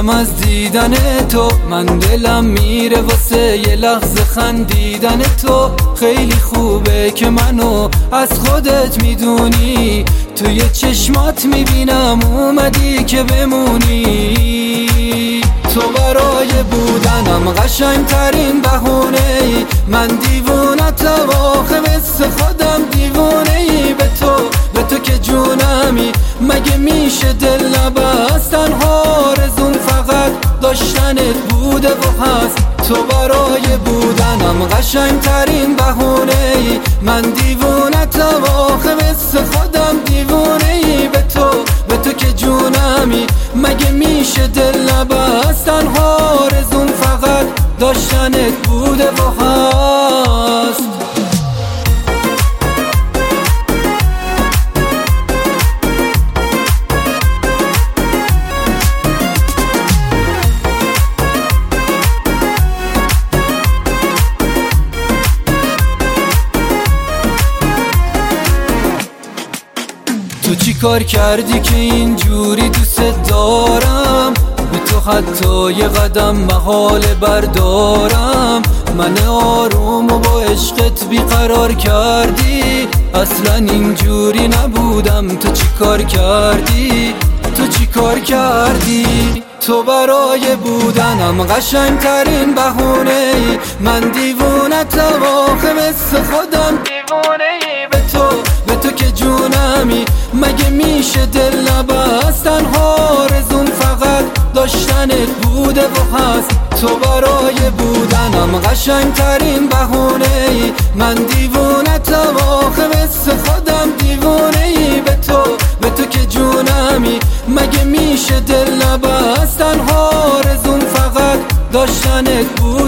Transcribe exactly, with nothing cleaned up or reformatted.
میمیرم از دیدن تو. من دلم میره واسه یه لحظه خندیدن تو. خیلی خوبه که منو از خودت میدونی، توی چشمات میبینم اومدی که بمونی. تو برای بودنم قشنگ ترین بهونه ای، من دیوونتم آخه مثل خودم دیوونه ای. به تو به تو که جونمی، مگه میشه دل نبست؟ تنها آرزوم فقط داشتنت بوده و هست. تو برای بودنم قشنگ ترین بهونه ای، من دیوونتم آخه مثل خودم دیوونه ای. به تو به تو که جونمی، مگه میشه دل نبست؟ تنها آرزوم فقط داشتنت بوده و هست. تو چی کار کردی که اینجوری دوست دارم؟ به تو حتی یه قدم محال بردارم. من آروم و با عشقت بیقرار کردی، اصلا اینجوری نبودم. تو چی کار کردی؟ تو چی کار کردی؟ تو برای بودنم قشنگ ترین بهونه ای، من دیوونتم آخه مثل خودم دیوونه ای. به تو به تو که جونمی، مگه میشه دل نبست؟ تنها آرزوم فقط داشتنت بوده و هست. تو برای بودنم قشنگ ترین بهونه ای، من دیوونتم آخه مثل خودم دیوونه ای. به تو به تو که جونمی، مگه میشه دل نبست؟ تنها آرزوم فقط داشتنت بوده